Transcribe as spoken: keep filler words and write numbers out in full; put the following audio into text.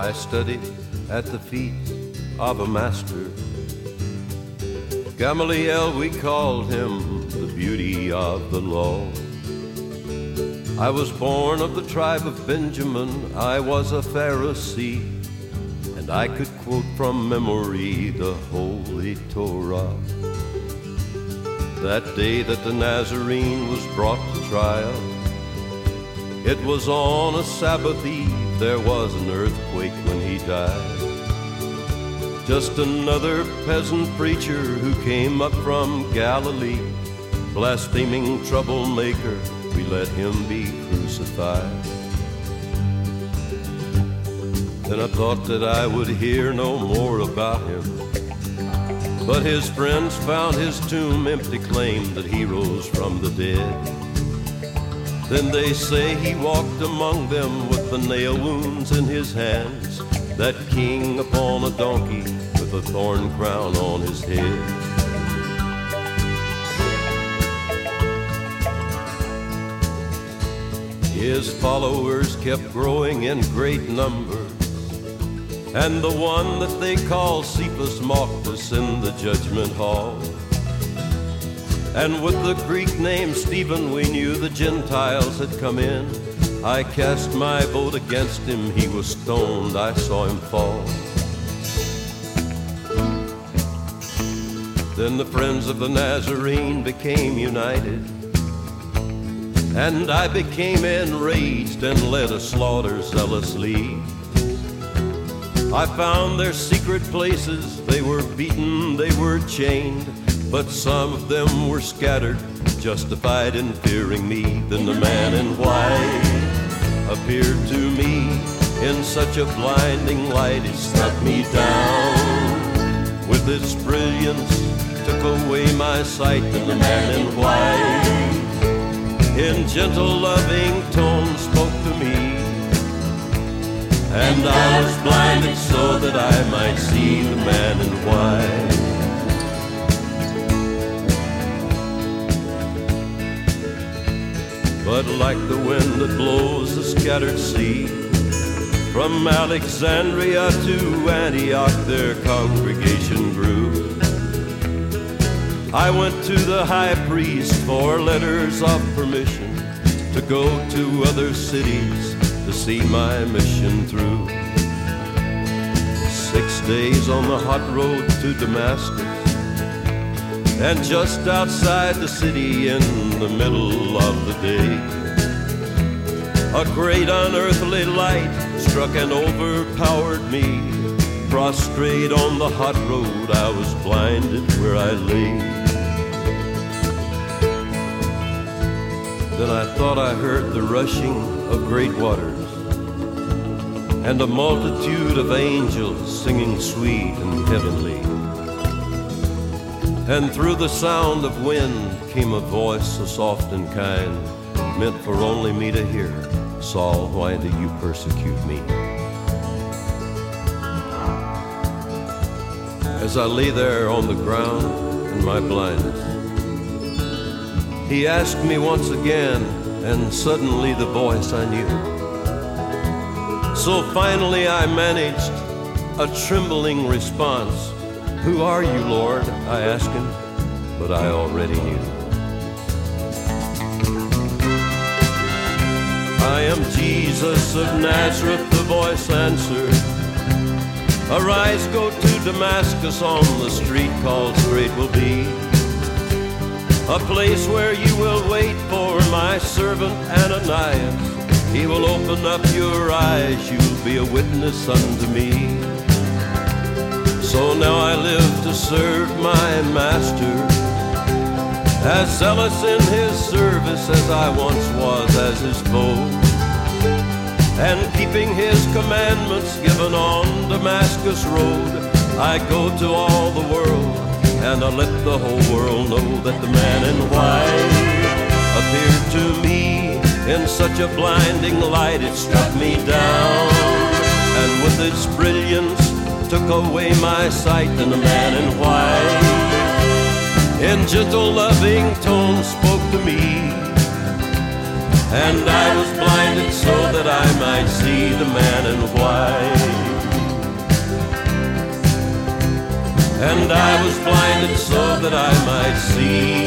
I studied at the feet of a master. Gamaliel, we called him the beauty of the law. I was born of the tribe of Benjamin. I was a Pharisee, and I could quote from memory the Holy Torah. That day that the Nazarene was brought to trial, it was on a Sabbath eve. There was an earthquake when he died. Just another peasant preacher who came up from Galilee, blaspheming troublemaker, we let him be crucified. Then I thought that I would hear no more about him, but his friends found his tomb empty, claimed that he rose from the dead. Then they say he walked among them with the nail wounds in his hands, that king upon a donkey with a thorn crown on his head. His followers kept growing in great numbers, and the one that they called Cephas mocked us in the judgment hall. And with the Greek name Stephen, we knew the Gentiles had come in. I cast my vote against him, he was stoned, I saw him fall. Then the friends of the Nazarene became united, and I became enraged and led a slaughter zealously. I found their secret places, they were beaten, they were chained, but some of them were scattered, justified in fearing me. Then the man in white appeared to me in such a blinding light, it struck me down. With its brilliance, took away my sight. Then the man in white, in gentle, loving tones, spoke to me, and I was blinded so that I might see the man in white. But like the wind that blows the scattered sea, from Alexandria to Antioch their congregation grew. I went to the high priest for letters of permission to go to other cities to see my mission through. Six days on the hot road to Damascus, and just outside the city in the middle of the day, a great unearthly light struck and overpowered me. Prostrate on the hot road, I was blinded where I lay. Then I thought I heard the rushing of great waters, and a multitude of angels singing sweet and heavenly. And through the sound of wind came a voice so soft and kind, meant for only me to hear. Saul, why do you persecute me? As I lay there on the ground in my blindness, he asked me once again, and suddenly the voice I knew. So finally I managed a trembling response. Who are you, Lord? I asked him, but I already knew. I am Jesus of Nazareth, the voice answered. Arise, go to Damascus, on the street called Straight will be a place where you will wait for my servant Ananias. He will open up your eyes, you'll be a witness unto me. So now I live to serve my master, as zealous in his service as I once was as his foe, and keeping his commandments given on Damascus road. I go to all the world, and I let the whole world know that the man in white appeared to me in such a blinding light, it struck me down, and with its brilliance took away my sight. And the man in white, in gentle loving tones, spoke to me, and I was blinded so that I might see the man in white. and I was blinded so that I might see.